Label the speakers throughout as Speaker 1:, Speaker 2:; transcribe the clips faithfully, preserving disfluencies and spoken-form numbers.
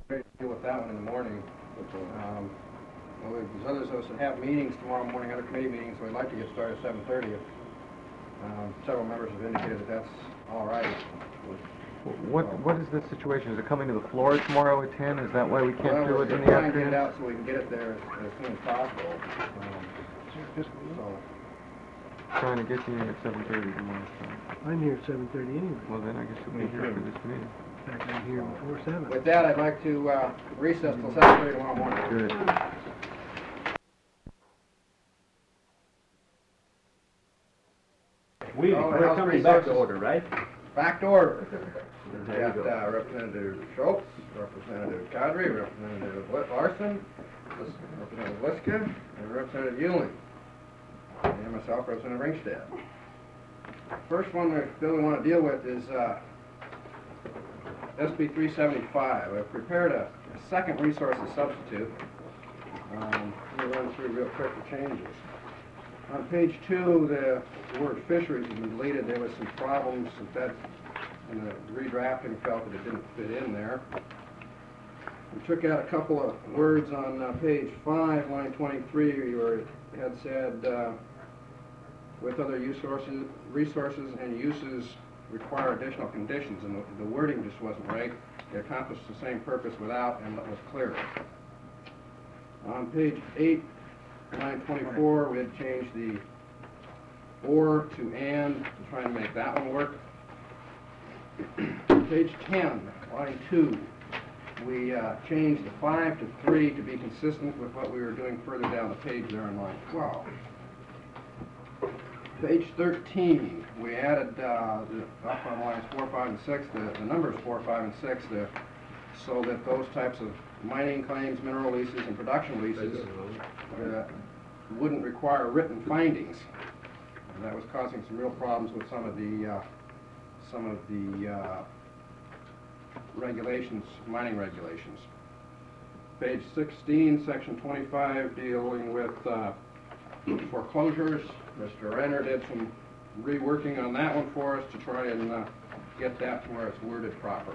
Speaker 1: ready to deal with that one in the morning. Um, well, there's others of us that have meetings tomorrow morning, other committee meetings, so we'd like to get started at seven thirty. Um, several members have indicated that that's all right.
Speaker 2: What What is this situation? Is it coming to the floor tomorrow at ten? Is that why we can't
Speaker 1: well,
Speaker 2: do
Speaker 1: we're
Speaker 2: it in the
Speaker 1: trying to get
Speaker 2: afternoon?
Speaker 1: it out so we can get it there as, as soon as possible. Um, so,
Speaker 2: Trying to get you in at seven thirty tomorrow. So.
Speaker 3: I'm here at seven thirty anyway.
Speaker 2: Well, then I guess you'll be here for this meeting.
Speaker 3: In fact, I'm here before seven.
Speaker 1: with that, I'd like to uh, recess till seven thirty tomorrow morning.
Speaker 2: Good.
Speaker 4: We,
Speaker 1: Oh,
Speaker 4: we're
Speaker 1: House
Speaker 4: coming back to
Speaker 1: Resources.
Speaker 4: order, right?
Speaker 1: Back to order. We've
Speaker 4: There you
Speaker 1: got
Speaker 4: go.
Speaker 1: uh, Representative Schultz, Representative Kadri, Representative Larson, Representative Liska, and Representative Ewing. And myself, Representative Ringstad. First one we really want to deal with is uh, S B three seventy-five. I've prepared a, a second resources substitute. Um, let me run through real quick the changes. On page two, the word fisheries has been deleted. There was some problems with that, and the redrafting felt that it didn't fit in there. We took out a couple of words on uh, page five, line twenty-three, where it had said, uh, with other use sources, resources and uses require additional conditions, and the, the wording just wasn't right. It accomplished the same purpose without, and it was clearer. On page eight, line twenty-four, we had changed the or to and to try and make that one work. Page ten, line two, we uh, changed the five to three to be consistent with what we were doing further down the page there on line twelve. Page thirteen, we added uh, the, up on lines four, five, and six, the, the numbers four, five, and six, the, so that those types of mining claims, mineral leases, and production leases uh, wouldn't require written findings. And that was causing some real problems with some of the uh, some of the uh, regulations, mining regulations. Page sixteen, section twenty-five, dealing with uh, foreclosures. Mister Renner did some reworking on that one for us to try and uh, get that to where it's worded properly.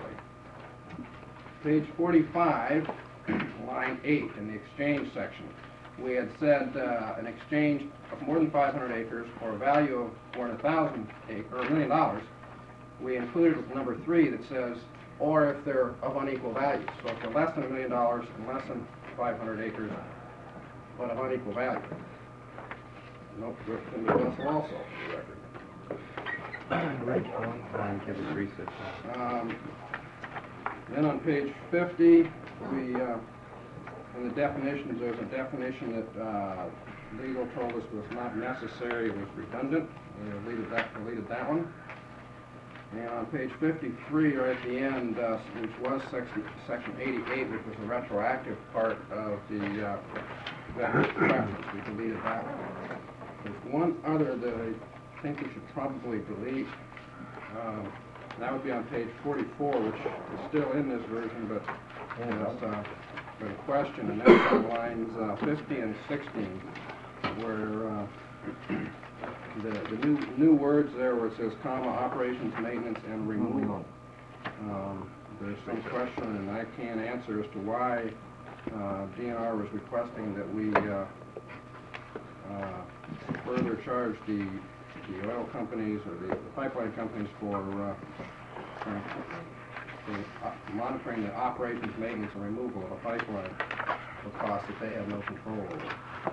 Speaker 1: Page forty-five, line eight, in the exchange section, we had said uh, an exchange of more than five hundred acres or a value of more than a thousand acres, or a million dollars. We included number three that says, or if they're of unequal value. So if they're less than a million dollars and less than five hundred acres, but of unequal value. Nope, Rick can be Russell also, for the record.
Speaker 4: Right. Give us research.
Speaker 1: Um, then on page fifty, we, uh, in the definitions, there's a definition that uh, legal told us was not necessary, it was redundant. We deleted that, deleted that one. And on page fifty-three, right at the end, uh, which was section, section eighty-eight, which was the retroactive part of the uh, veterans preference, we deleted that one. There's one other that I think we should probably delete. Um, that would be on page forty-four, which is still in this version, but it's uh, been a question, and that's on lines uh, fifteen and sixteen, where uh, the, the new new words there where it says comma, operations, maintenance, and removal. Um, there's some question, and I can't answer as to why uh, D N R was requesting that we uh, uh, further charge the the oil companies or the, the pipeline companies for, uh, for, for uh, monitoring the operations, maintenance, and removal of a pipeline for costs that they have no control over.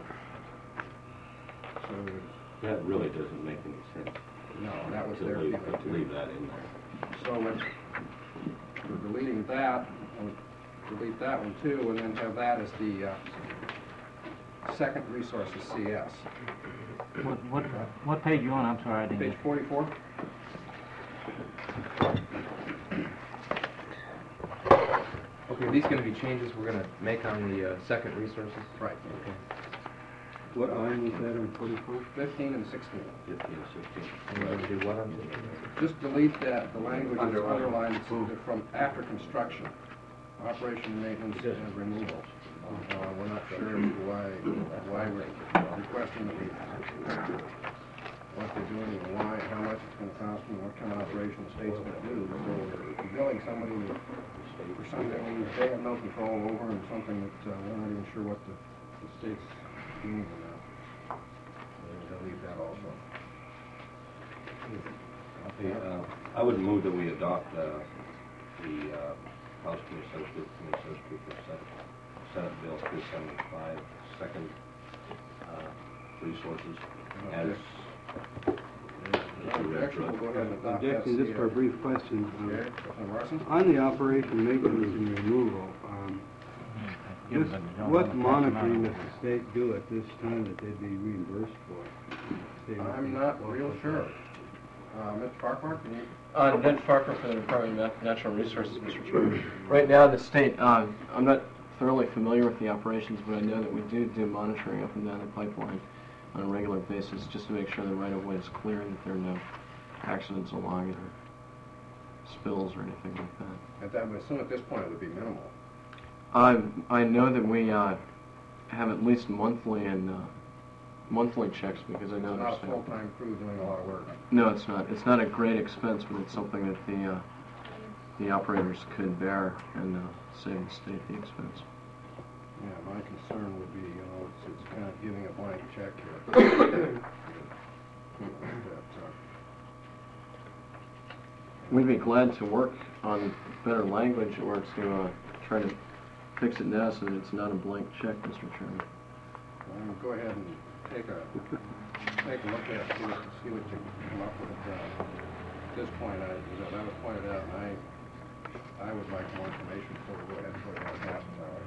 Speaker 1: So,
Speaker 5: That really doesn't make any sense.
Speaker 1: no, that was
Speaker 5: to
Speaker 1: their
Speaker 5: leave,
Speaker 1: feeling
Speaker 5: to
Speaker 1: too.
Speaker 5: leave that in there.
Speaker 1: So let's, we're deleting that, and delete that one too, and then have that as the uh, second resources C S.
Speaker 6: What, what, what page you on? I'm sorry, I didn't.
Speaker 1: Page forty-four?
Speaker 4: Okay, are these going to be changes we're going to make on the uh, second resources?
Speaker 1: Right.
Speaker 4: Okay.
Speaker 3: What line was that on forty-four?
Speaker 1: fifteen and sixteen.
Speaker 5: Fifteen or sixteen.
Speaker 4: And we're going to do what on
Speaker 1: Just delete that, the language that's
Speaker 4: Underline.
Speaker 1: underlined from after construction, operation, maintenance, and removal. Uh, we're not sure as to why, why we're requesting that we, what they're doing and why, how much it's gonna cost and what kind of operation the state's gonna do. So we're billing somebody for something they have no control over and something that uh, we're not even sure what the, the state's doing or not. They'll leave that also.
Speaker 5: Okay, uh, I would move that we adopt uh, the uh, House Committee Substitute Committee Substitute for Senate, Senate Bill three seventy-five, second uh, resources as.
Speaker 1: No objection, we'll go ahead and adopt that.
Speaker 3: Objection, just for a brief question. um,
Speaker 1: Okay, Councilman Larson?
Speaker 3: On the operation maintenance and removal, um,
Speaker 6: Give
Speaker 3: just
Speaker 6: them the gentleman
Speaker 3: what
Speaker 6: the
Speaker 3: monitoring
Speaker 6: testimony.
Speaker 3: does the state do at this time that they'd be reimbursed for? State
Speaker 1: I'm
Speaker 3: would-
Speaker 1: not real sure. Uh, Mister Farquhar, can you?
Speaker 7: Uh, Ned Farquhar for the Department of Nat- Natural Resources, Mister Chairman. Right now, the state, uh, I'm not thoroughly familiar with the operations, but I know that we do do monitoring up and down the pipeline on a regular basis, just to make sure the right-of-way is clear and that there are no accidents along it or spills or anything like that.
Speaker 1: At that, I assume at this point it would be minimal.
Speaker 7: I I know that we uh, have at least monthly and uh, monthly checks because I know
Speaker 1: It's
Speaker 7: there's
Speaker 1: not a full-time crew doing a lot of work.
Speaker 7: No, it's not. It's not a great expense, but it's something that the uh, the operators could bear and uh, save the state the expense.
Speaker 1: Yeah, my concern would be, you know, it's, it's kind of giving a blank check here. That, uh,
Speaker 7: We'd be glad to work on better language or to uh, try to fix it now so that it's not a blank check, Mister Chairman.
Speaker 1: Um, go ahead and take a, take a look at it, see what, see what you come up with. Uh, At this point, I, as that was pointed out, and I, I would like more information before we go ahead and put it on half an hour.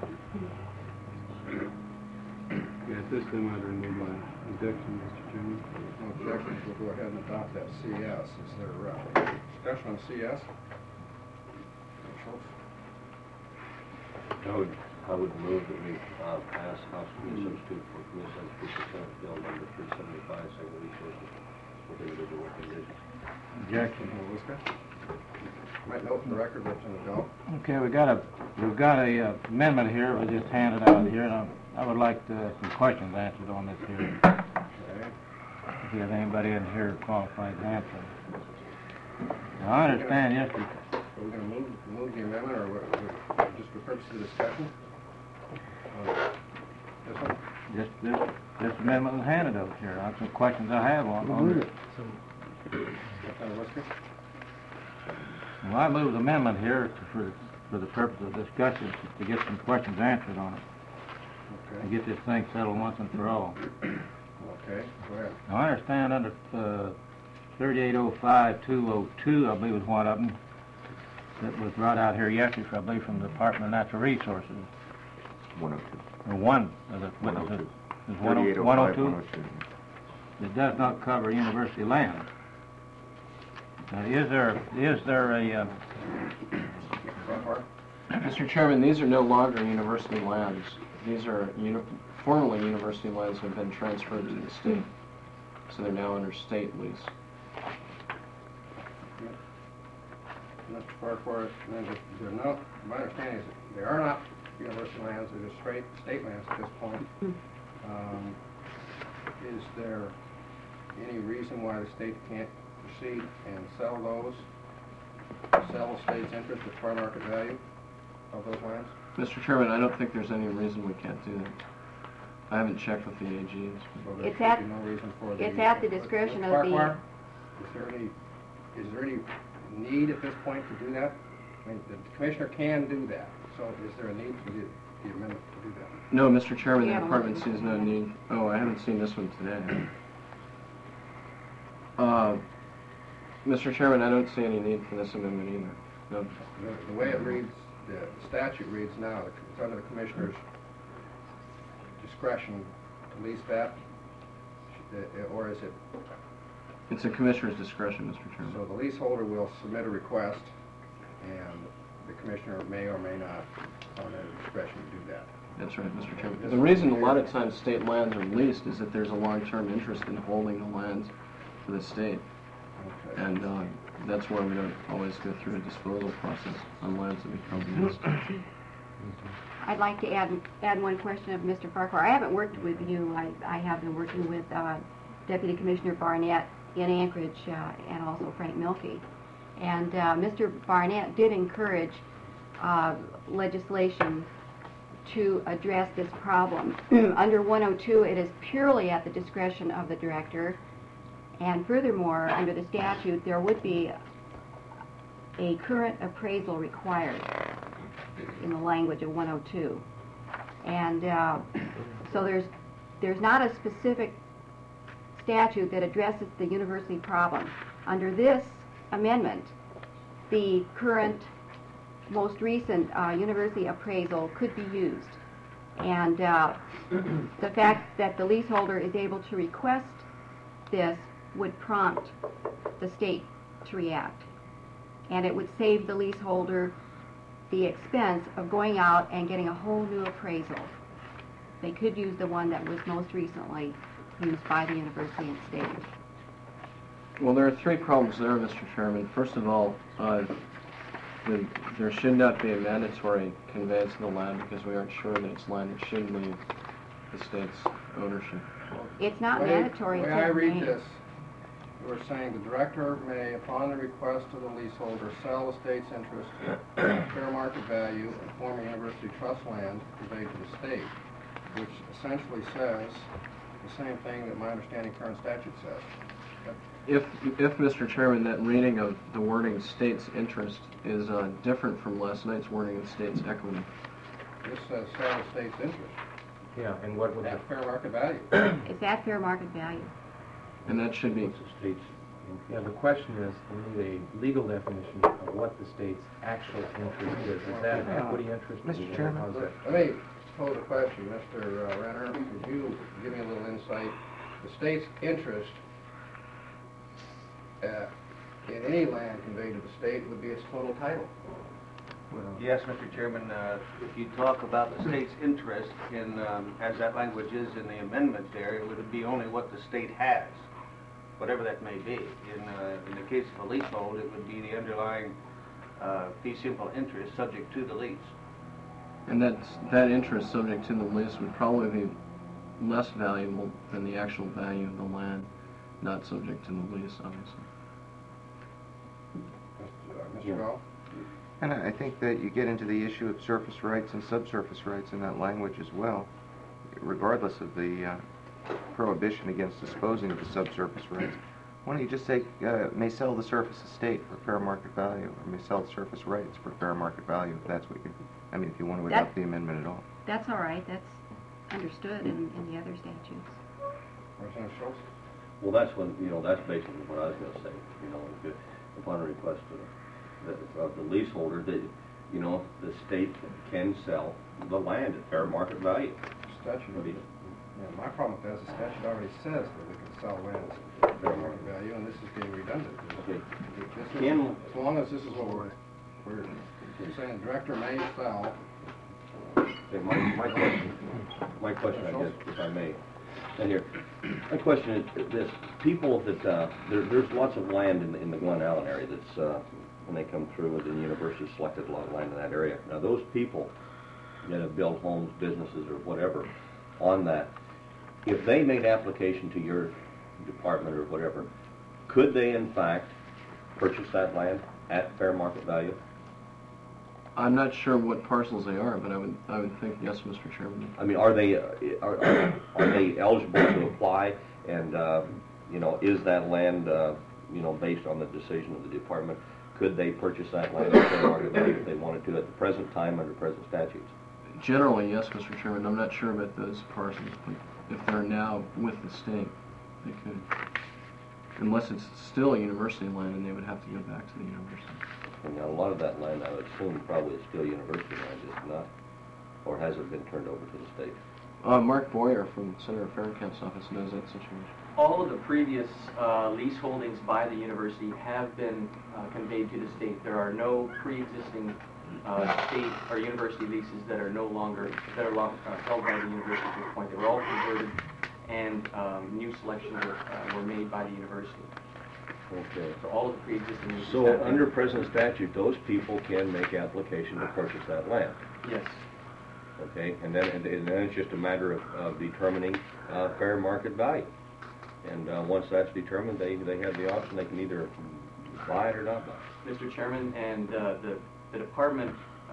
Speaker 3: Yeah, at this time, I'd remove my objection, Mister Chairman.
Speaker 1: No objections, we'll go ahead and adopt that C S. Is there uh, discussion on C S? Schultz?
Speaker 5: I would, I would move that we uh, pass House Committee Substitute for Committee Substitute for Senate Bill number three seventy-five, second resources with individual conditions.
Speaker 6: Objection.
Speaker 1: Wisca? Might note for the record what's in the bill.
Speaker 6: Okay, we got a, we've got a uh, amendment here, we just handed out here, and I, I would like uh, some questions answered on this here.
Speaker 1: Okay.
Speaker 6: If you have anybody in here qualified to answer. Now, I understand yesterday,
Speaker 1: Are we going to move, move the amendment, or what- what- just for purpose of discussion? Uh, This one?
Speaker 6: this, this, this amendment was handed out here. I have some questions I have on, on
Speaker 3: Move
Speaker 6: it.
Speaker 3: it.
Speaker 1: Lieutenant Whisker?
Speaker 6: Well, I move the amendment here to, for, for the purpose of discussion, to get some questions answered on it, to
Speaker 1: Okay.
Speaker 6: get this thing settled once and for all.
Speaker 1: Okay, go ahead.
Speaker 6: Now, I understand under uh, thirty-eight oh five two oh two, I believe was one of them, that was brought out here yesterday, I believe, from the Department of Natural Resources.
Speaker 2: one oh two.
Speaker 6: Or one of the witnesses. Is one
Speaker 2: thirty-eight oh
Speaker 6: one oh
Speaker 2: five,
Speaker 6: two?
Speaker 2: one oh two.
Speaker 6: That does not cover university land. Now, is there, is there a, uh,
Speaker 1: Farquhar?
Speaker 7: Mister Chairman, these are no longer university lands. These are uni formerly university lands that have been transferred to the state. So they're now under state lease.
Speaker 1: Mister Farquhar, then if they're not, my understanding is that they are not university lands, they're just straight state lands at this point. Um, Is there any reason why the state can't proceed and sell those, sell the state's interest at fair market value of those lands?
Speaker 7: Mister Chairman, I don't think there's any reason we can't do that. I haven't checked with the A Gs.
Speaker 1: So there
Speaker 8: It's
Speaker 1: should
Speaker 8: at-
Speaker 1: be no reason for the...
Speaker 8: it's at the discretion
Speaker 1: Mister
Speaker 8: of the-
Speaker 1: Farquhar, is there any, is there any need at this point to do that? I mean, the commissioner can do that, so is there a need for the, the amendment to do that?
Speaker 7: No, Mister Chairman,
Speaker 8: You
Speaker 7: the
Speaker 8: haven't
Speaker 7: department
Speaker 8: looked at
Speaker 7: sees no need. Oh, I haven't seen this one today. Uh, Mister Chairman, I don't see any need for this amendment either. No.
Speaker 1: The, the way it reads, the statute reads now, it's under the commissioner's discretion to lease that, uh, or is it,
Speaker 7: It's a commissioner's discretion, Mister
Speaker 1: so
Speaker 7: Chairman.
Speaker 1: the leaseholder will submit a request, and the commissioner may or may not, on their discretion, do that.
Speaker 7: That's right, Mister Chairman. The reason a lot of times state lands are leased is that there's a long-term interest in holding the lands for the state.
Speaker 1: Okay.
Speaker 7: And uh, that's why we don't always go through a disposal process on lands that become leased.
Speaker 8: I'd like to add, add one question of Mister Farquhar. I haven't worked with you. I, I have been working with uh, Deputy Commissioner Barnett in Anchorage uh, and also Frank Milkey. And uh, Mister Barnett did encourage uh, legislation to address this problem. Under one oh two, it is purely at the discretion of the director, and furthermore, under the statute, there would be a current appraisal required in the language of one oh two. And uh, so there's, there's not a specific statute that addresses the university problem. Under this amendment, the current, most recent uh, university appraisal could be used. And uh, the fact that the leaseholder is able to request this would prompt the state to react. And it would save the leaseholder the expense of going out and getting a whole new appraisal. They could use the one that was most recently used by the university and state.
Speaker 7: Well, there are three problems there, Mister Chairman. First of all, uh, the, there should not be a mandatory conveyance of the land because we aren't sure that it's land that should leave the state's ownership.
Speaker 8: It's not
Speaker 1: Way-
Speaker 8: mandatory.
Speaker 1: The
Speaker 8: it
Speaker 1: way I
Speaker 8: says
Speaker 1: read
Speaker 8: may.
Speaker 1: this, we're saying the director may, upon the request of the leaseholder, sell the state's interest at fair market value in former university trust land conveyed to the state, which essentially says the same thing that my understanding current statute says.
Speaker 7: If, if, Mister Chairman, that reading of the wording state's interest is uh, different from last night's wording of state's equity.
Speaker 1: This says sell the state's interest
Speaker 4: Yeah, and what would the,
Speaker 1: at fair market value.
Speaker 8: It's at fair market value.
Speaker 7: And that should be,
Speaker 5: What's the state's?
Speaker 4: yeah, the question is, we need a legal definition of what the state's actual interest is. Is that an equity interest?
Speaker 2: Mister
Speaker 4: Or
Speaker 2: Chairman?
Speaker 4: how's that?
Speaker 1: Let me pose a question, Mister uh, Renner. Could you give me a little insight? The state's interest uh, in any land conveyed to the state would be its total title.
Speaker 9: Yes, Mister Chairman, uh, if you talk about the state's interest in, um, as that language is in the amendment there, it would be only what the state has, whatever that may be. In, uh, in the case of a leasehold, it would be the underlying uh, fee simple interest subject to the lease.
Speaker 7: and that's, that interest subject to the lease would probably be less valuable than the actual value of the land, not subject to the lease, obviously.
Speaker 1: Uh, Mister Gall?
Speaker 2: And I I think that you get into the issue of surface rights and subsurface rights in that language as well, regardless of the uh, prohibition against disposing of the subsurface rights. Why don't you just say, uh, may sell the surface estate for fair market value, or may sell the surface rights for fair market value, if that's what you, I mean, if you want to adopt
Speaker 8: That-
Speaker 2: the amendment at all.
Speaker 8: That's all right. That's understood in, in the other statutes.
Speaker 1: Representative Schultz?
Speaker 5: Well, that's when, you know, that's basically what I was gonna say, you know, if it- upon a request of the, of the leaseholder, that, you know, the state can sell the land at fair market value.
Speaker 1: Statute.
Speaker 5: What do you-
Speaker 1: Yeah, my problem with that is the statute already says that we can sell land at fair market value, and this is being redundant.
Speaker 5: Okay.
Speaker 1: This is-
Speaker 5: Can-
Speaker 1: As long as this is what we're, we're we're saying, director may sell.
Speaker 5: Okay, my, my question, my question, I guess, if I may, and here, my question is this, people that, uh, there, there's lots of land in the, in the Glen Allen area that's, uh, when they come through, the university selected a lot of land in that area. Now, those people that have built homes, businesses, or whatever on that, if they made application to your department or whatever, could they in fact purchase that land at fair market value?
Speaker 7: I'm not sure what parcels they are, but I would, I would think yes, Mister Chairman.
Speaker 5: I mean, are they, uh, are, are are they eligible to apply? And, uh, you know, is that land, uh, you know, based on the decision of the department? Could they purchase that land at fair market value if they wanted to at the present time under present statutes?
Speaker 7: Generally, yes, Mister Chairman. I'm not sure about those parcels, but if they're now with the state, they could. Unless it's still university land, and they would have to go back to the university.
Speaker 5: And now, a lot of that land, I would assume, probably is still university land, is it not? Or has it been turned over to the state?
Speaker 7: Uh, Mark Boyer from Senator Farrenkamp's office knows that situation.
Speaker 10: All of the previous uh, lease holdings by the university have been uh, conveyed to the state. There are no pre-existing uh, state or university leases that are no longer, that are long, uh, held by the university at this point. They were all converted, and um, new selections were, uh, were made by the university.
Speaker 5: Okay.
Speaker 10: So all of the pre-existing leases
Speaker 5: So,
Speaker 10: have been-
Speaker 5: under present statute, those people can make application to purchase that land?
Speaker 10: Yes.
Speaker 5: Okay, and then, and then it's just a matter of, of determining, uh, fair market value. And, uh, once that's determined, they, they have the option, they can either buy it or not buy it.
Speaker 10: Mister Chairman, and uh, the, the department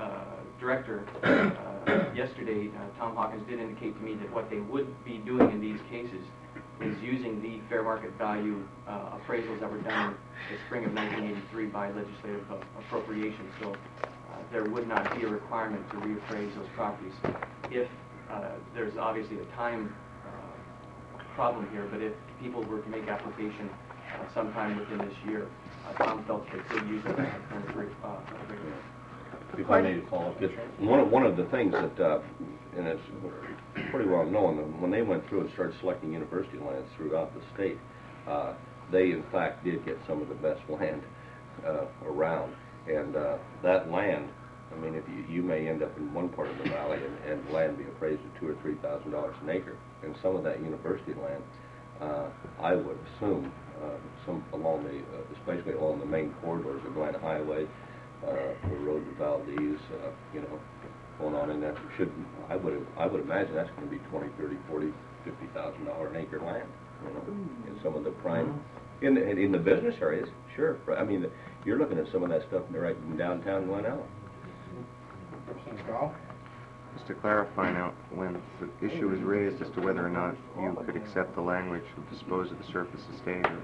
Speaker 10: uh, director uh, yesterday, uh, Tom Hawkins, did indicate to me that what they would be doing in these cases is using the fair market value uh, appraisals that were done in the spring of nineteen eighty-three by legislative uh, appropriation. So uh, there would not be a requirement to reappraise those properties. If uh, there's obviously a time uh, problem here, but if people were to make application uh, sometime within this year, uh, Tom felt they could use it as a current rate. Uh, rate.
Speaker 5: If I may follow up, just one of, one of the things that, uh, and it's pretty well known, that when they went through and started selecting university lands throughout the state, uh, they in fact did get some of the best land uh, around. And uh, that land, I mean, if you, you may end up in one part of the valley and, and land be appraised at two or three thousand dollars an acre, and some of that university land, uh, I would assume, uh, some along the, uh, especially along the main corridors of Glen Highway, uh, the road to Valdez, uh, you know, going on in that should, I would, I would imagine that's going to be twenty, thirty, forty, fifty thousand dollar an acre land, you know, in some of the prime, in the, in the business areas, sure. I mean, the, you're looking at some of that stuff right in downtown Glen Ellen.
Speaker 1: Representative Gall?
Speaker 2: Just to clarify now, when the issue was raised as to whether or not you could accept the language to dispose of the surface estate or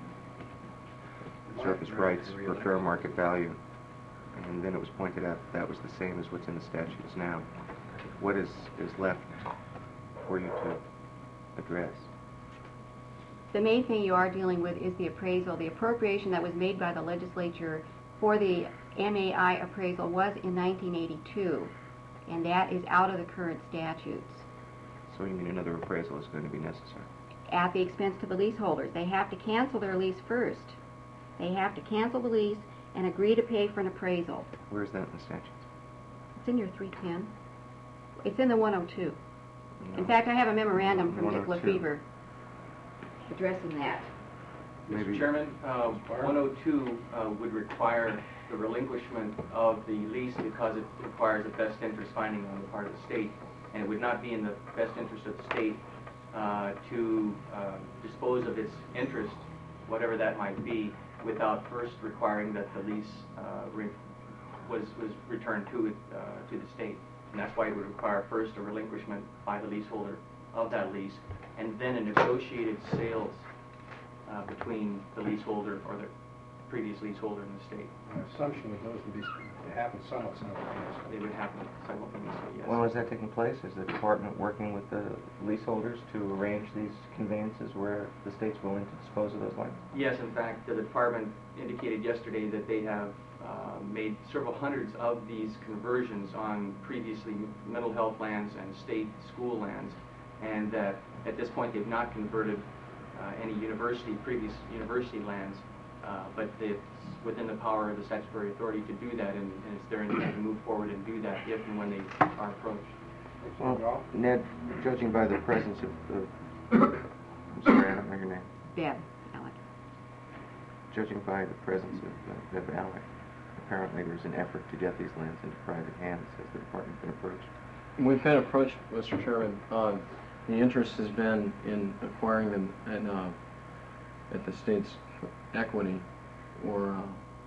Speaker 2: surface rights for fair market value, and then it was pointed out that that was the same as what's in the statutes now, what is, is left for you to address?
Speaker 8: The main thing you are dealing with is the appraisal. The appropriation that was made by the legislature for the M A I appraisal was in nineteen eighty-two, and that is out of the current statutes.
Speaker 2: So you mean another appraisal is going to be necessary?
Speaker 8: At the expense to the leaseholders. They have to cancel their lease first. They have to cancel the lease and agree to pay for an appraisal.
Speaker 2: Where's that in the statutes?
Speaker 8: It's in your three ten. It's in the one oh two.
Speaker 2: No.
Speaker 8: In fact, I have a memorandum from Dick
Speaker 2: one oh two.
Speaker 8: Lefevre addressing that.
Speaker 2: Maybe-
Speaker 10: Mister Chairman, uh, one oh two uh, would require the relinquishment of the lease because it requires a best interest finding on the part of the state, and it would not be in the best interest of the state uh, to uh, dispose of its interest, whatever that might be, without first requiring that the lease uh, re was was returned to it uh, to the state, and that's why it would require first a relinquishment by the leaseholder of that lease, and then a negotiated sales uh, between the leaseholder or the previous leaseholder in the state.
Speaker 1: My assumption that those would be, they happen somewhat simultaneously.
Speaker 10: They would happen simultaneously, yes.
Speaker 2: Well, is that taking place? Is the department working with the leaseholders to arrange these conveyances where the state's willing to dispose of those lands?
Speaker 10: Yes, in fact, the department indicated yesterday that they have uh, made several hundreds of these conversions on previously mental health lands and state school lands, and that at this point they've not converted uh, any university, previous university lands, uh, but it's within the power of the statutory authority to do that, and, and it's their intent to move forward and do that if and when they are approached.
Speaker 2: Well, Ned, judging by the presence of, of I'm sorry, I don't know your name.
Speaker 8: Bev, Alec.
Speaker 2: Judging by the presence of uh, Bev Alec, apparently there's an effort to get these lands into private hands. Has the department been approached?
Speaker 7: We've been approached, Mister Chairman. Uh, the interest has been in acquiring them at, uh, at the state's equity, or uh,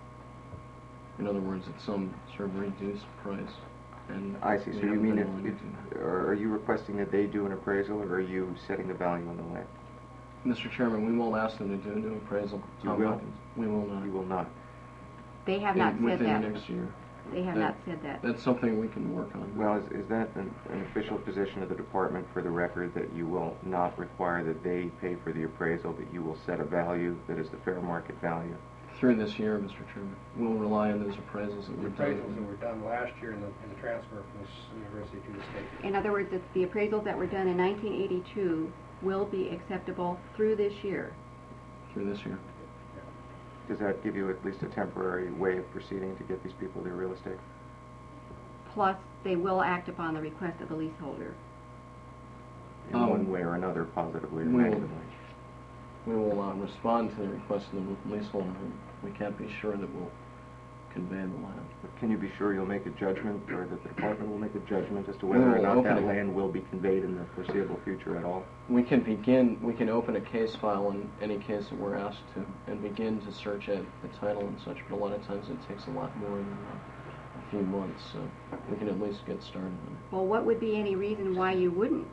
Speaker 7: in other words, at some sort of reduced price. And
Speaker 2: I see. So
Speaker 7: we
Speaker 2: you
Speaker 7: haven't
Speaker 2: mean,
Speaker 7: been
Speaker 2: if,
Speaker 7: willing
Speaker 2: if,
Speaker 7: to do that.
Speaker 2: or are you requesting that they do an appraisal, or are you setting the value on the land?
Speaker 7: Mister Chairman, we won't ask them to do a new appraisal.
Speaker 2: You
Speaker 7: Tom
Speaker 2: will?
Speaker 7: Hawkins. We will not.
Speaker 2: You will not.
Speaker 8: They have
Speaker 7: In-
Speaker 8: not said
Speaker 7: within
Speaker 8: that.
Speaker 7: the next year.
Speaker 8: They have
Speaker 7: that-
Speaker 8: not said that.
Speaker 7: That's something we can work on.
Speaker 2: Well, is, is that an, an official position of the department for the record, that you will not require that they pay for the appraisal, that you will set a value that is the fair market value?
Speaker 7: Through this year, Mister Chairman, we'll rely on those appraisals that
Speaker 1: The
Speaker 7: we've done.
Speaker 1: appraisals that were done last year in the, in the transfer from this university to the state.
Speaker 8: In other words, it's the appraisals that were done in nineteen eighty-two will be acceptable through this year.
Speaker 7: Through this year.
Speaker 2: Does that give you at least a temporary way of proceeding to get these people their real estate?
Speaker 8: Plus, they will act upon the request of the leaseholder.
Speaker 2: In
Speaker 7: Um,
Speaker 2: one way or another, positively or
Speaker 7: we will-
Speaker 2: negatively?
Speaker 7: We will uh, respond to the request of the leaseholder. We can't be sure that we'll convey the land.
Speaker 2: But can you be sure you'll make a judgment, or that the department will make a judgment as to
Speaker 7: We
Speaker 2: whether or
Speaker 7: will
Speaker 2: not
Speaker 7: open
Speaker 2: that
Speaker 7: it.
Speaker 2: land will be conveyed in the foreseeable future at all?
Speaker 7: We can begin, we can open a case file in any case that we're asked to, and begin to search at the title and such, but a lot of times it takes a lot more than uh, a few months, so we can at least get started on it.
Speaker 8: Well, what would be any reason why you wouldn't?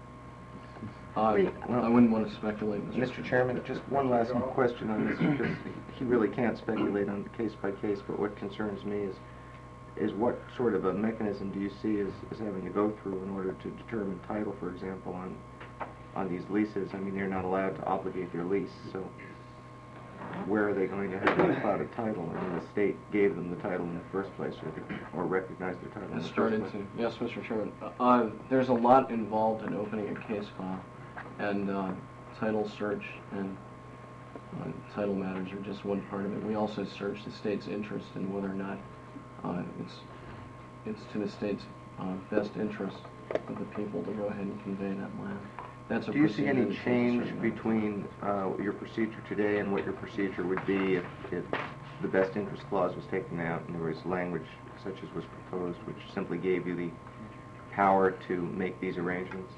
Speaker 7: I, I wouldn't want to speculate, Mister
Speaker 2: Mister Chairman, just one last question on this, because he really can't speculate on the case by case, but what concerns me is, is what sort of a mechanism do you see as, as having to go through in order to determine title, for example, on, on these leases? I mean, they're not allowed to obligate their lease, so where are they going to have a cloud of title? I mean, the state gave them the title in the first place, or, the, or recognized their title in
Speaker 7: It's
Speaker 2: the first
Speaker 7: starting
Speaker 2: place.
Speaker 7: to, yes, Mister Chairman. Uh, uh, there's a lot involved in opening a case file, and uh, title search and uh, title matters are just one part of it. We also search the state's interest in whether or not uh, it's it's to the state's uh, best interest of the people to go ahead and convey that land. That's a
Speaker 2: Do you see
Speaker 7: procedure
Speaker 2: any
Speaker 7: that's
Speaker 2: change
Speaker 7: necessary.
Speaker 2: between uh, your procedure today and what your procedure would be if, if the best interest clause was taken out and there was language such as was proposed, which simply gave you the power to make these arrangements?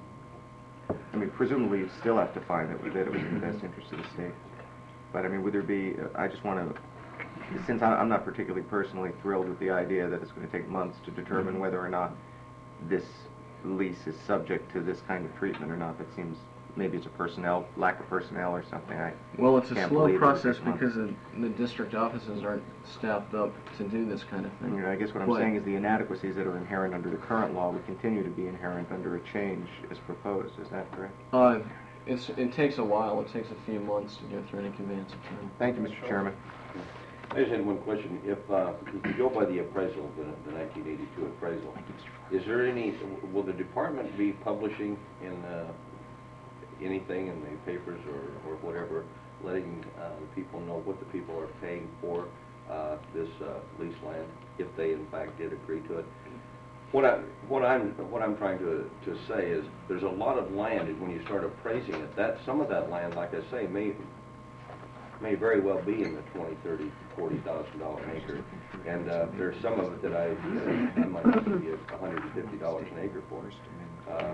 Speaker 2: I mean, presumably you'd still have to find that, that it was in the best interest of the state. But I mean, would there be, uh, I just want to, since I- I'm not particularly personally thrilled with the idea that it's going to take months to determine whether or not this lease is subject to this kind of treatment or not, that seems, maybe it's a personnel, lack of personnel or something. I
Speaker 7: Well, it's a
Speaker 2: can't
Speaker 7: slow
Speaker 2: believe it would
Speaker 7: process
Speaker 2: take months.
Speaker 7: because the, the district offices aren't staffed up to do this kind of thing.
Speaker 2: You know, I guess what I'm
Speaker 7: But-
Speaker 2: saying is the inadequacies that are inherent under the current law would continue to be inherent under a change as proposed. Is that correct?
Speaker 7: Uh, it's, it takes a while. It takes a few months to go through any conveyance of time.
Speaker 2: Thank you, Mister Chairman.
Speaker 5: I just had one question. If, uh, if you go by the appraisal, the, the nineteen eighty-two appraisal, is there any, will the department be publishing in, uh, anything in the papers or, or whatever, letting, uh, the people know what the people are paying for, uh, this, uh, lease land, if they in fact did agree to it? What I, what I'm, what I'm trying to, to say is, there's a lot of land, and when you start appraising it, that, some of that land, like I say, may, may very well be in the twenty, thirty, forty thousand dollar an acre. And, uh, there's some of it that I, I might have to give a hundred and fifty dollars an acre for. Uh,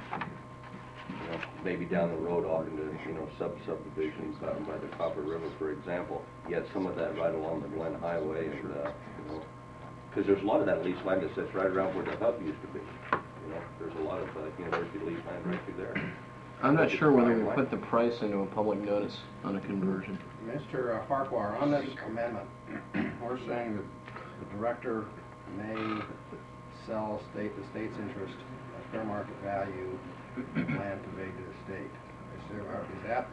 Speaker 5: you know, maybe down the road off into, you know, sub-subdivisions out by the Copper River, for example. Yet some of that right along the Glen Highway and, uh, you know, because there's a lot of that lease land that sits right around where the hub used to be. You know, there's a lot of, uh, university lease land right through there.
Speaker 7: I'm not sure whether we put the price into a public notice on a conversion.
Speaker 1: Mister Farquhar, on this amendment, we're saying that the director may sell state, the state's interest at fair market value land conveyed to the state. Is there, are- is that,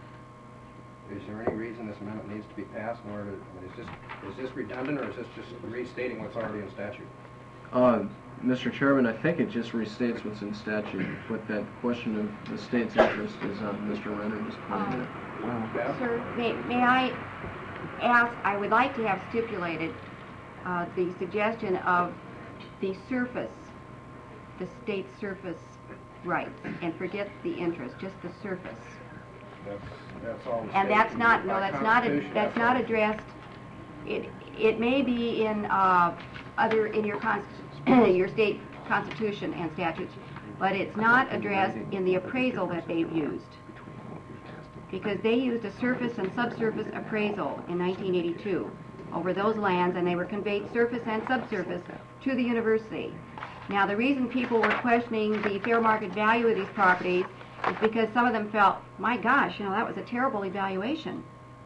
Speaker 1: is there any reason this amendment needs to be passed in order to, I mean, is this, is this redundant or is this just restating what's already in statute?
Speaker 7: Uh, Mister Chairman, I think it just restates what's in statute, but that question of the state's interest is, uh, Mister Renner just pointed out.
Speaker 1: Beth?
Speaker 8: Sir, may, may I ask, I would like to have stipulated uh, the suggestion of the surface, the state surface rights, and forget the interest, just the surface.
Speaker 1: That's, that's all. the
Speaker 8: And
Speaker 1: state
Speaker 8: that's
Speaker 1: can
Speaker 8: not,
Speaker 1: do
Speaker 8: no,
Speaker 1: by
Speaker 8: that's not, ad-
Speaker 1: Constitution,
Speaker 8: that's
Speaker 1: all.
Speaker 8: not addressed, it, it may be in uh, other, in your const, your state constitution and statutes, but it's not addressed in the appraisal that they've used. Because they used a surface and subsurface appraisal in nineteen eighty-two over those lands, and they were conveyed surface and subsurface to the university. Now, the reason people were questioning the fair market value of these properties is because some of them felt, my gosh, you know, that was a terrible evaluation.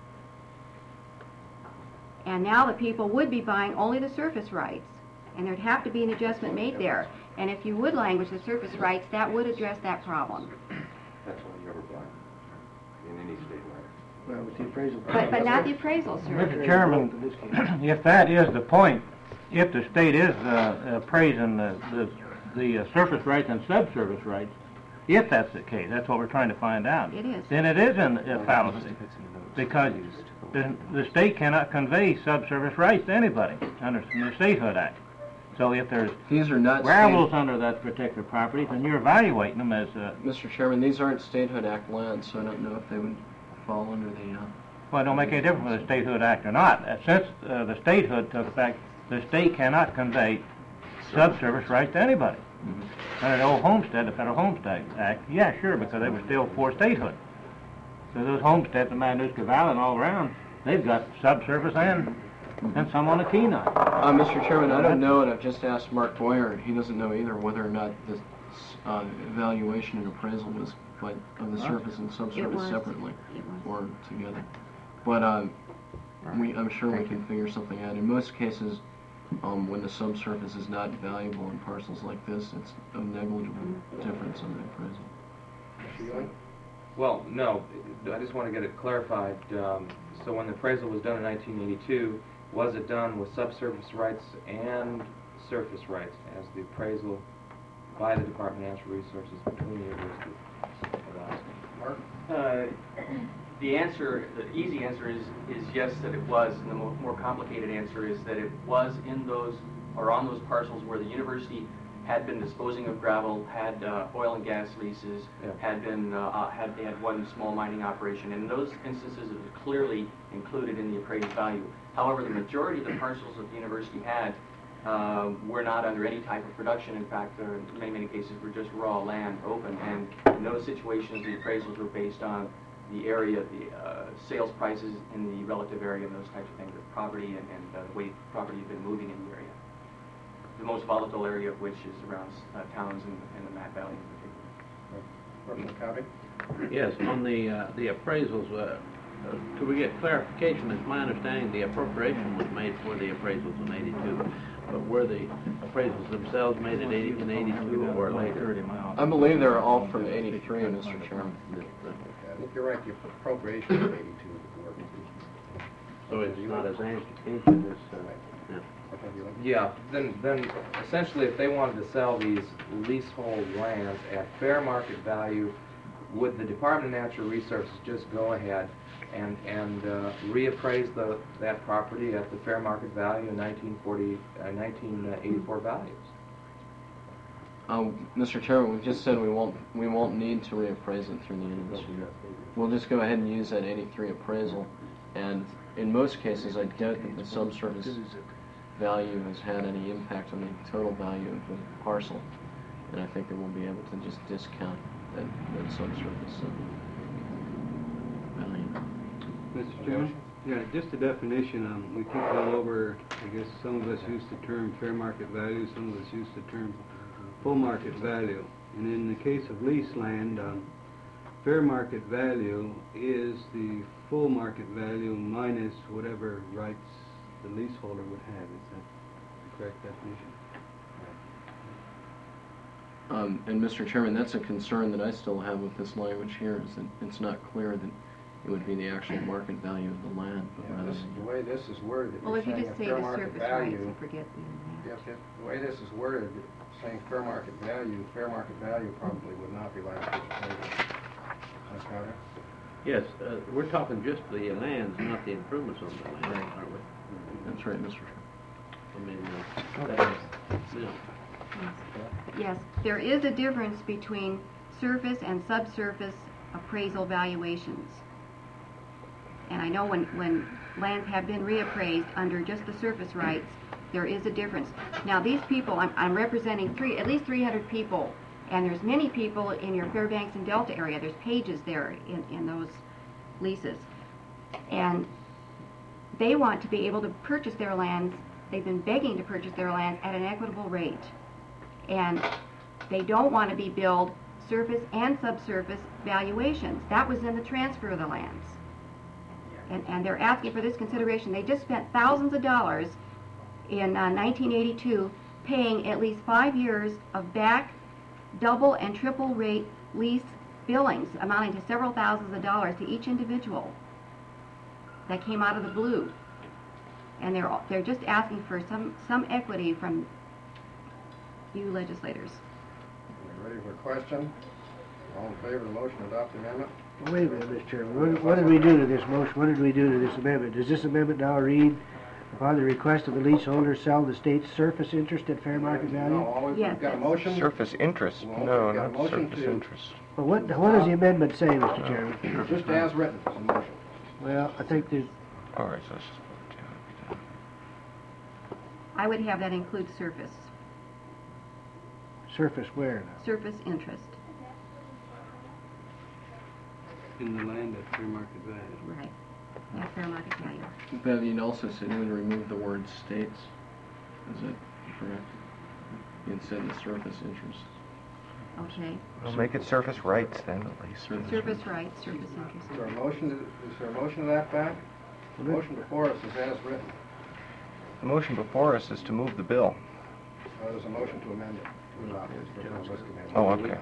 Speaker 8: And now the people would be buying only the surface rights, and there'd have to be an adjustment made there. And if you would language the surface rights, that would address that problem.
Speaker 5: That's all you ever buy in any state land.
Speaker 3: Well, with the appraisal.
Speaker 8: But, but not the appraisal, sir.
Speaker 6: Mister Chairman, if that is the point, if the state is uh, appraising the, the, the uh, surface rights and subsurface rights, if that's the case, that's what we're trying to find out.
Speaker 8: It is.
Speaker 6: Then it is in a fallacy, because the, the state cannot convey subsurface rights to anybody under the Statehood Act. So if there's
Speaker 7: These are not
Speaker 6: gravels
Speaker 7: state,
Speaker 6: under that particular property, then you're evaluating them as, uh,
Speaker 7: Mister Chairman, these aren't Statehood Act lands, so I don't know if they would fall under the, uh,
Speaker 6: well, it don't make any difference whether the Statehood Act or not. Uh, Since uh, the statehood took effect, the state cannot convey subsurface rights to anybody. Under the old homestead, the Federal Homestead Act, yeah, sure, because they were still for statehood. So those homesteads in Matanuska Valley and all around, they've got subsurface and and some on a Kenai.
Speaker 7: Uh, Mister Chairman, I don't know, and I've just asked Mark Boyer, he doesn't know either whether or not this uh, evaluation and appraisal was by, of the surface and
Speaker 8: It
Speaker 7: subsurface
Speaker 8: was.
Speaker 7: separately
Speaker 8: It was.
Speaker 7: or together. But um, we, I'm sure we can figure something out. In most cases, um, when the subsurface is not valuable in parcels like this, it's a negligible difference in the appraisal.
Speaker 1: Sheila?
Speaker 4: Well, no, I just want to get it clarified. Um, so when the appraisal was done in nineteen eighty-two, was it done with subsurface rights and surface rights as the appraisal by the Department of Natural Resources between the University of Alaska?
Speaker 1: Mark?
Speaker 10: Uh, The answer, the easy answer is, is yes, that it was, and the mo- more complicated answer is that it was in those, or on those parcels where the university had been disposing of gravel, had uh, oil and gas leases,
Speaker 4: Yeah.
Speaker 10: had been, uh, uh, had, they had one small mining operation. And in those instances, it was clearly included in the appraised value. However, the majority of the parcels that the university had uh, were not under any type of production. In fact, uh, in many, many cases, were just raw land, open. And in those situations, the appraisals were based on the area, the uh, sales prices in the relative area, and those types of things, the property and, and uh, the way property had been moving in the area. The most volatile area of which is around uh, towns and, and the Matt Valley in particular.
Speaker 1: Representative Covey?
Speaker 11: Yes, on the, uh, the appraisals, uh, uh, could we get clarification? It's my understanding the appropriation was made for the appraisals in eighty-two, but were the appraisals themselves made in eighty, in eighty-two or later?
Speaker 7: I believe they're all from eighty-three, Mister Chairman.
Speaker 1: I think you're right, the appropriation of eighty-two is working.
Speaker 11: So it's not as ancient as, uh, yeah.
Speaker 4: Yeah, then, then essentially if they wanted to sell these leasehold lands at fair market value, would the Department of Natural Resources just go ahead and, and uh, reappraise the, that property at the fair market value in nineteen forty, uh, nineteen eighty-four values?
Speaker 7: Um, Mister Chairman, we've just said we won't, we won't need to reappraise it through the end of this year. We'll just go ahead and use that eighty-three appraisal, and in most cases, I doubt that the subsurface value has had any impact on the total value of the parcel, and I think that we'll be able to just discount that, that subsurface uh, value.
Speaker 3: Mister Chairman? Yeah, just a definition, um, we kicked all over, I guess some of us used the term fair market value, some of us used the term full market value. And in the case of lease land, um, fair market value is the full market value minus whatever rights the leaseholder would have. Is that the correct definition?
Speaker 7: Um, and Mister Chairman, that's a concern that I still have with this language here, is that it's not clear that it would be the actual market value of the land, but
Speaker 1: Yeah,
Speaker 7: rather
Speaker 1: this, the way this is worded,
Speaker 8: Well,
Speaker 1: you're
Speaker 8: if you
Speaker 1: saying
Speaker 8: just
Speaker 1: a
Speaker 8: say
Speaker 1: fair
Speaker 8: the
Speaker 1: market
Speaker 8: surface rights
Speaker 1: value.
Speaker 8: and forget the...
Speaker 1: Yes, yes, the way this is worded, saying fair market value, fair market value probably would not be last year's appraisal. Miz Carter?
Speaker 11: Yes, uh, we're talking just the lands, not the improvements on the land, aren't we?
Speaker 7: that's right, Mister Chairman.
Speaker 11: I mean, uh, that is, yeah.
Speaker 8: Yes, there is a difference between surface and subsurface appraisal valuations. And I know when, when lands have been reappraised under just the surface rights, there is a difference. Now, these people, I'm, I'm representing three, at least three hundred people, and there's many people in your Fairbanks and Delta area. There's pages there in, in those leases. And they want to be able to purchase their lands. They've been begging to purchase their lands at an equitable rate. And they don't want to be billed surface and subsurface valuations. That was in the transfer of the lands. And, and they're asking for this consideration. They just spent thousands of dollars in uh, nineteen eighty-two paying at least five years of back, double, and triple rate lease billings amounting to several thousands of dollars to each individual. That came out of the blue. And they're, they're just asking for some, some equity from you legislators.
Speaker 1: You ready for a question? All in favor of the motion to adopt the amendment?
Speaker 12: Wait a minute, Mister Chairman. What, what did we do to this motion? What did we do to this amendment? Does this amendment now read, upon the request of the leaseholder, sell the state's surface interest at fair market value?
Speaker 1: No, all we've
Speaker 8: Yes,
Speaker 1: we've got a
Speaker 8: that's-
Speaker 1: motion.
Speaker 2: Surface interest?
Speaker 1: Well,
Speaker 2: No,
Speaker 1: we've got a
Speaker 2: not
Speaker 1: motion
Speaker 2: surface
Speaker 1: to-
Speaker 2: interest.
Speaker 12: Well, what, what does the amendment say, Mister Chairman?
Speaker 1: Just as written, it's a motion.
Speaker 12: Well, I think there's,
Speaker 2: All right, so let's just put it down.
Speaker 8: I would have that include surface,
Speaker 12: surface where now?
Speaker 8: surface interest.
Speaker 3: In the land at fair market value.
Speaker 8: Right. At fair market value.
Speaker 7: Then you also said you would remove the word states. Is that correct? Instead of the surface interests.
Speaker 8: Okay.
Speaker 2: We'll make it surface rights then, at least.
Speaker 8: Surface rights, surface interest.
Speaker 1: Is there a motion, to- is there a motion to that fact? The motion before us is as written.
Speaker 2: The motion before us is to move the bill.
Speaker 1: Uh, There's a motion to amend it. to adopt it.
Speaker 2: Oh, okay.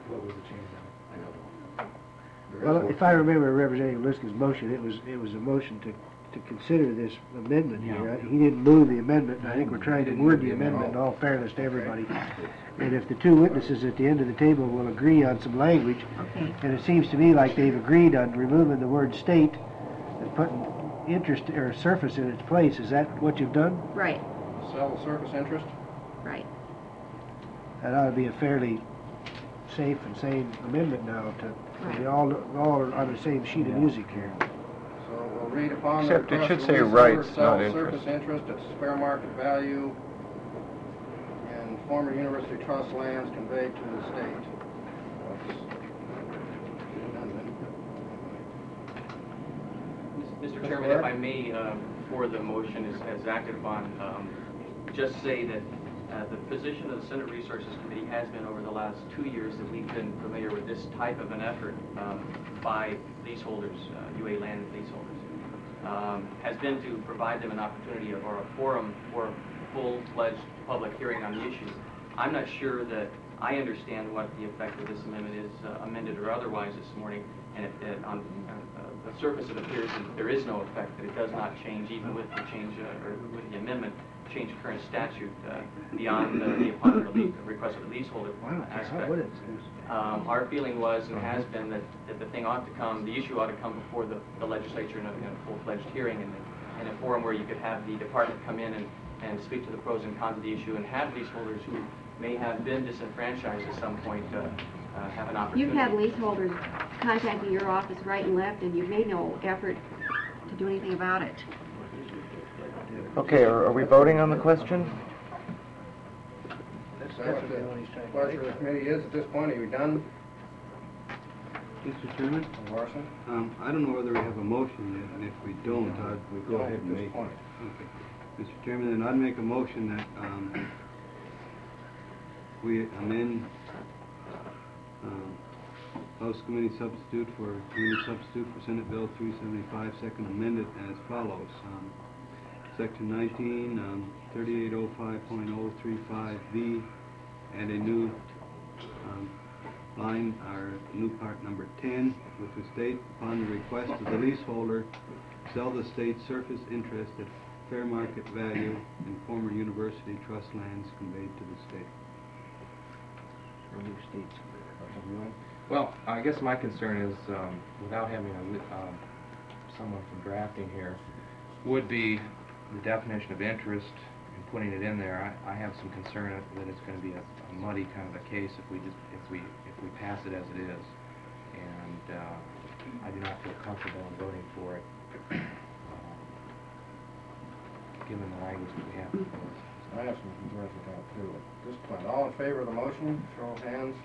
Speaker 12: Well, if I remember Representative Lisk's motion, it was, it was a motion to, to consider this amendment here. He didn't move the amendment, and I think we're trying to word the amendment in all fairness to everybody. And if the two witnesses at the end of the table will agree on some language,
Speaker 8: Okay.
Speaker 12: and it seems to me like they've agreed on removing the word state and putting interest or surface in its place, is that what you've done?
Speaker 8: Right,
Speaker 1: Sell the surface interest?
Speaker 8: right.
Speaker 12: That ought to be a fairly safe and sane amendment now to,
Speaker 8: Right.
Speaker 12: we all, all are on the same sheet of music here.
Speaker 1: So we'll read upon the
Speaker 2: Except it
Speaker 1: request
Speaker 2: should
Speaker 1: of
Speaker 2: say
Speaker 1: leaseholder
Speaker 2: rights,
Speaker 1: sell
Speaker 2: not
Speaker 1: surface
Speaker 2: interest.
Speaker 1: interest at fair market value in former University Trust lands conveyed to the state. That's the amendment.
Speaker 10: Mister Chairman, if I may, um, before the motion is, is acted upon, um, just say that uh, the position of the Senate Resources Committee has been over the last two years that we've been familiar with this type of an effort um, by leaseholders, uh, U A land leaseholders, um, has been to provide them an opportunity of, or a forum for a full-fledged public hearing on the issue. I'm not sure that I understand what the effect of this amendment is, uh, amended or otherwise this morning, and if, uh, on uh, the surface it appears that there is no effect, that it does not change, even with the change, uh, or with the amendment, change the current statute uh, beyond uh, the upon relief, the request of the leaseholder aspect.
Speaker 12: What is
Speaker 10: Um, our feeling was and has been that, that the thing ought to come, the issue ought to come before the, the legislature in a, in a full-fledged hearing, and in a forum where you could have the department come in and, and speak to the pros and cons of the issue, and have leaseholders who may have been disenfranchised at some point uh, uh, have an opportunity.
Speaker 8: You've had leaseholders contacting your office right and left, and you've made no effort to do anything about it.
Speaker 2: Okay, are, are we voting on the question?
Speaker 1: Is that what the pleasure of the committee is at this point? Are you done,
Speaker 3: Mister Chairman,
Speaker 1: Larson?
Speaker 3: um, I don't know whether we have a motion yet, and if we don't, I'd we go ahead and
Speaker 1: At this
Speaker 3: make.
Speaker 1: point.
Speaker 3: Okay. Mister Chairman, then I'd make a motion that, um, we amend, um, House Committee substitute for, Committee substitute for Senate Bill three seventy-five, second amended as follows. Um, Section nineteen, um, thirty-eight oh five point oh three five B, add a new, um, line, or new part number ten, which would state, upon the request of the leaseholder, sell the state's surface interest at fair market value in former university trust lands conveyed to the state.
Speaker 4: Well, I guess my concern is, um, without having a, li- um, someone from drafting here, would be the definition of interest and putting it in there. I, I have some concern that it's going to be a, a muddy kind of a case if we just, if we, if we pass it as it is. And, uh, I do not feel comfortable in voting for it, uh, given the language that we have before us.
Speaker 1: I have some concerns with that too. At this point, all in favor of the motion, show of hands.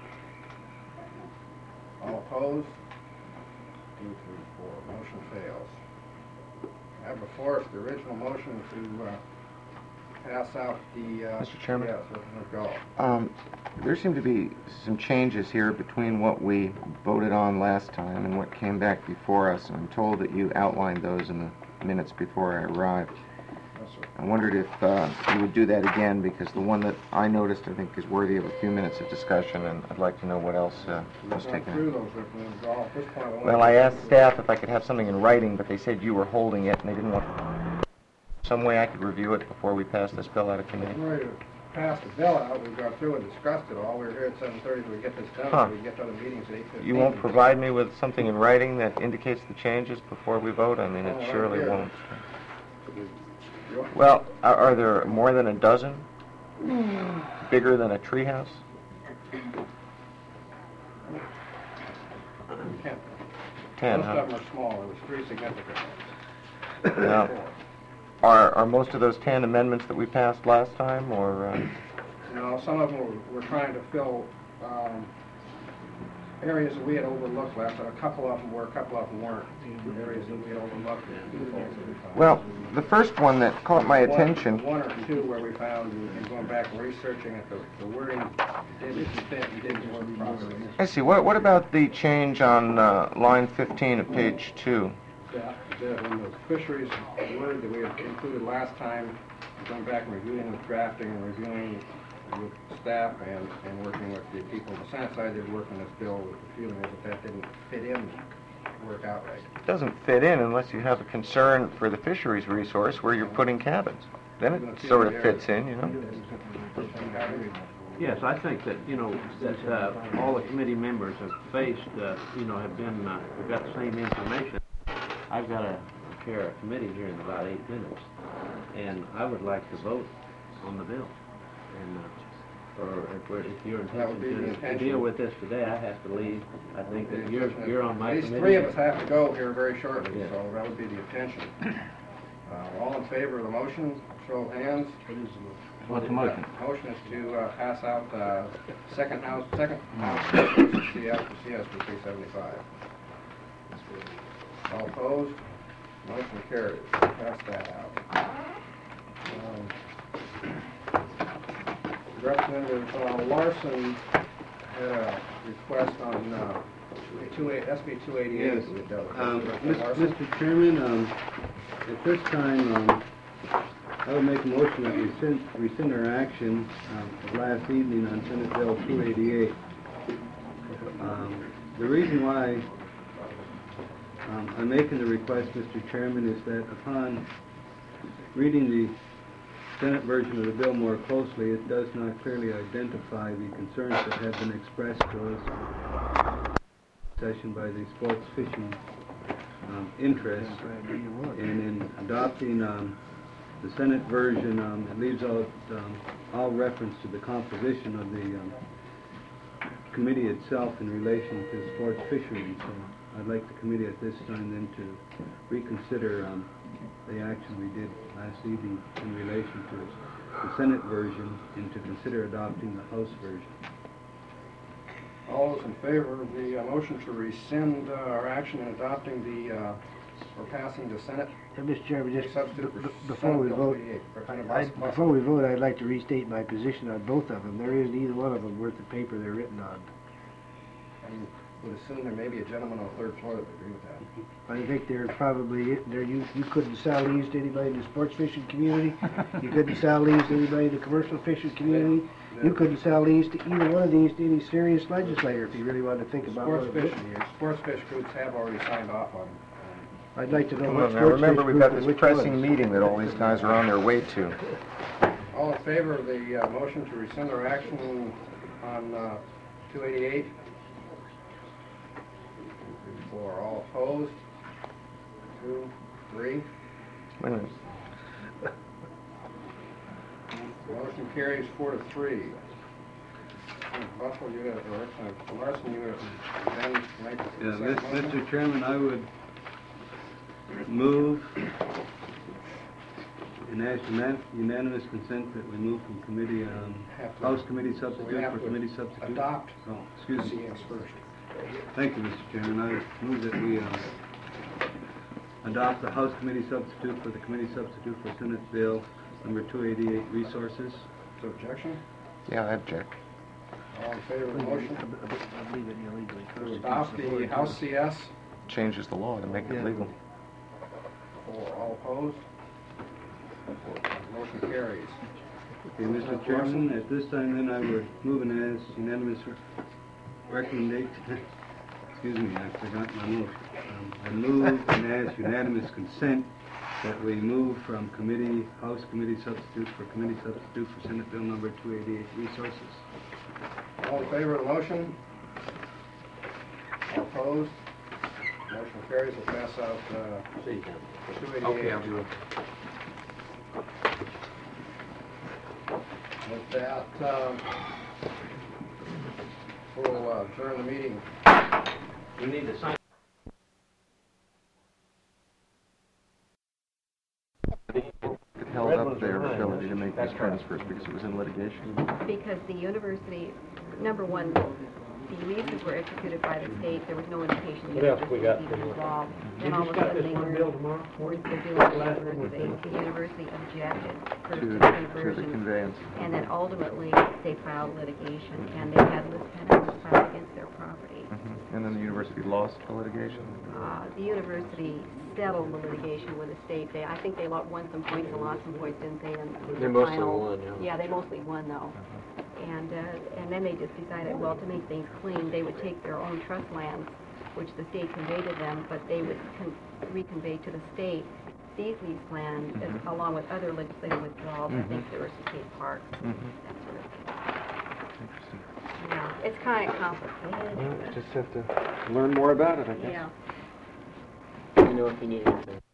Speaker 1: All opposed? Two, three, four. Motion fails. I have before us the original motion to uh, pass out the... Uh,
Speaker 2: Mister Chairman?
Speaker 1: Yes, Representative Gall.
Speaker 2: Um, there seem to be some changes here between what we voted on last time and what came back before us. I'm told that you outlined those in the minutes before I arrived.
Speaker 1: Yes, sir.
Speaker 2: I wondered if uh, you would do that again, because the one that I noticed, I think, is worthy of a few minutes of discussion, and I'd like to know what else uh, was
Speaker 1: We've gone
Speaker 2: taken.
Speaker 1: through those, Representative Gall. At this point, I want
Speaker 2: Well, I asked staff if I could have something in writing, but they said you were holding it, and they didn't want some way I could review it before we pass this bill out of committee.
Speaker 1: I'm ready to pass the bill out. We've gone through and discussed it all. We were here at seven thirty, so we get this done,
Speaker 2: Huh.
Speaker 1: so we get to other meetings at eight fifteen.
Speaker 2: You won't provide me with something in writing that indicates the changes before we vote? I mean,
Speaker 1: Oh,
Speaker 2: it
Speaker 1: right
Speaker 2: surely
Speaker 1: here.
Speaker 2: won't.
Speaker 1: You're-
Speaker 2: Well, are, are there more than a dozen? Bigger than a treehouse?
Speaker 1: Ten.
Speaker 2: Ten,
Speaker 1: Most
Speaker 2: huh?
Speaker 1: of them are small. There was three significant ones.
Speaker 2: Now, are, are most of those ten amendments that we passed last time, or, uh,
Speaker 1: You know, some of them were, were trying to fill um, areas that we had overlooked last time. A couple of them were, a couple of them weren't. Areas that we had overlooked.
Speaker 2: Well, the first one that caught my
Speaker 1: One-
Speaker 2: attention,
Speaker 1: One or two where we found, and going back and researching it, the, the wording didn't fit and didn't work properly.
Speaker 2: I see, what, what about the change on uh, line fifteen of page two?
Speaker 1: That, that, in the fisheries word that we had included last time, going back and reviewing with drafting and reviewing with staff and, and working with the people on the Senate side that work on this bill, with the feeling was that that didn't fit in, work out right.
Speaker 2: It doesn't fit in unless you have a concern for the fisheries resource where you're putting cabins. Then it sort of fits in, you know?
Speaker 11: Yes, I think that, you know, that uh, all the committee members have faced, uh, you know, have been, uh, have got the same information. I've got to chair a committee here in about eight minutes, and I would like to vote on the bill. And, uh, or if, we're, if your
Speaker 1: That would be the
Speaker 11: intention to- to
Speaker 1: intention.
Speaker 11: deal with this today, I have to leave. I think that you're, you're on my
Speaker 1: At least
Speaker 11: committee.
Speaker 1: three of us have to go here very shortly,
Speaker 11: Yeah.
Speaker 1: so that would be the intention. Uh, all in favor of the motion, show of hands.
Speaker 6: What's the motion?
Speaker 1: Motion is to uh, pass out uh, second house, second house C S for C S for three seventy-five. All opposed? Motion carries. Pass that out. Um, Representative uh, Larson had a request on uh, two eight- S B two eighty-eight.
Speaker 3: Yes.
Speaker 1: that we dealt with.
Speaker 3: Um,
Speaker 1: Representative
Speaker 3: Mis-
Speaker 1: Larson?
Speaker 3: Mister Chairman, um, at this time, um, I would make a motion that we rescind, rescind our action, um, of last evening on Senate Bill two eighty-eight. Um, the reason why, um, I'm making the request, Mister Chairman, is that upon reading the Senate version of the bill more closely, it does not clearly identify the concerns that have been expressed to us session by the sports fishing um, interests. And in adopting um, the Senate version, um, it leaves out um, all reference to the composition of the um, committee itself in relation to sports fisheries. So I'd like the committee at this time then to reconsider um, the action we did last evening in relation to the Senate version and to consider adopting the House version.
Speaker 1: All those in favor of the uh, motion to rescind uh, our action in adopting the, uh, or passing the Senate
Speaker 12: Uh, Mister Chairman, just
Speaker 1: substitute
Speaker 12: b-
Speaker 1: for
Speaker 12: b- before we
Speaker 1: Senate Bill
Speaker 12: vote,
Speaker 1: two eighty-eight, Representative
Speaker 12: I-
Speaker 1: Larson.
Speaker 12: before we vote, I'd like to restate my position on both of them. There isn't either one of them worth the paper they're written on.
Speaker 1: I would assume there may be a gentleman on the third floor that would agree with that.
Speaker 12: I think they're probably, there, you, you couldn't sell these to anybody in the sports fishing community. You couldn't sell these to anybody in the commercial fishing community. You couldn't sell these to either one of these to any serious legislator if you really wanted to think about what
Speaker 1: Sports
Speaker 12: it
Speaker 1: fish,
Speaker 12: is.
Speaker 1: sports fish groups have already signed off on.
Speaker 12: I'd like to know
Speaker 2: Come
Speaker 12: what
Speaker 2: on now,
Speaker 12: sports
Speaker 2: remember,
Speaker 12: fish
Speaker 2: we've
Speaker 12: group
Speaker 2: got
Speaker 12: and
Speaker 2: this
Speaker 12: which
Speaker 2: pressing
Speaker 12: ones.
Speaker 2: meeting that all these guys are on their way to.
Speaker 1: All in favor of the uh, motion to rescind our action on uh, two eighty-eight? Four. All opposed? Two, three.
Speaker 2: Wait a minute.
Speaker 1: Motion carries four to three. Buffalo, you got, or uh, Larson, you got, then make the
Speaker 3: Yeah,
Speaker 1: second
Speaker 3: Mis-
Speaker 1: motion.
Speaker 3: Mister Chairman, I would move and ask unan- unanimous consent that we move from committee, um,
Speaker 1: Have to-
Speaker 3: House committee
Speaker 1: we
Speaker 3: substitute
Speaker 1: have
Speaker 3: for
Speaker 1: to
Speaker 3: committee substitute.
Speaker 1: Adopt
Speaker 3: Oh, excuse me.
Speaker 1: C S first.
Speaker 3: Thank you, Mister Chairman. I move that we, uh, adopt the House committee substitute for the committee substitute for Senate Bill number two eighty-eight, resources.
Speaker 1: Is there objection?
Speaker 2: Yeah, I object.
Speaker 1: All in favor of the motion?
Speaker 12: I believe it illegally.
Speaker 1: To adopt the House C S?
Speaker 2: Changes the law to make
Speaker 12: Yeah.
Speaker 2: it legal.
Speaker 1: Four. All opposed? Motion carries.
Speaker 3: Okay, Mister Chairman, at this time then I would move and ask unanimous re- recommendation, excuse me, I forgot my motion. Um, I move and ask unanimous consent that we move from committee, House committee substitute for committee substitute for Senate Bill number two eighty-eight, resources.
Speaker 1: All in favor of the motion? All opposed? Motion carries. We'll pass out uh, two eighty-eight.
Speaker 4: Okay, I'll do it.
Speaker 1: With that, um, we'll uh, adjourn the meeting.
Speaker 11: We need to sign.
Speaker 2: It held up their ability to make these transfers because it was in litigation.
Speaker 8: Because the university, number one, the the leases were executed by the state, there was no indication the
Speaker 11: What else we
Speaker 8: university
Speaker 11: got
Speaker 8: was even
Speaker 11: for
Speaker 8: involved.
Speaker 11: You
Speaker 8: Then all of
Speaker 11: just
Speaker 8: a
Speaker 11: got
Speaker 8: sudden
Speaker 11: this
Speaker 8: they
Speaker 11: one
Speaker 8: learned,
Speaker 11: bill tomorrow?
Speaker 8: we're they're dealing with the university. The university objected first
Speaker 2: To
Speaker 8: to
Speaker 2: the,
Speaker 8: the
Speaker 2: to the
Speaker 8: conversion,
Speaker 2: conveyance.
Speaker 8: and then ultimately they filed litigation, and they had lit penalties filed against their property.
Speaker 2: Mhm. And then the university lost the litigation?
Speaker 8: Uh, the university settled the litigation with the state. They, I think they lo- won some points and lost some points, didn't they? in the
Speaker 7: They mostly
Speaker 8: final-
Speaker 7: won, yeah.
Speaker 8: Yeah, they mostly won though. And, uh, and then they just decided, well, to make things clean, they would take their own trust lands, which the state conveyed to them, but they would con- reconvey to the state these lease lands, as-
Speaker 2: Mhm.
Speaker 8: along with other legislative withdrawals, I think
Speaker 2: Mhm.
Speaker 8: there were some state parks,
Speaker 2: Mhm.
Speaker 8: that sort of thing.
Speaker 2: Interesting.
Speaker 8: Yeah, it's kind of complicated.
Speaker 7: Well, just have to learn more about it, I guess.
Speaker 8: Yeah.
Speaker 7: Let me know if you need anything.